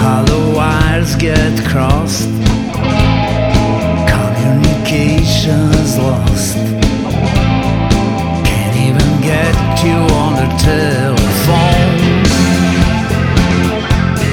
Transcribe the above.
All the wires get crossed, communication's lost. Can't even get you on the telephone.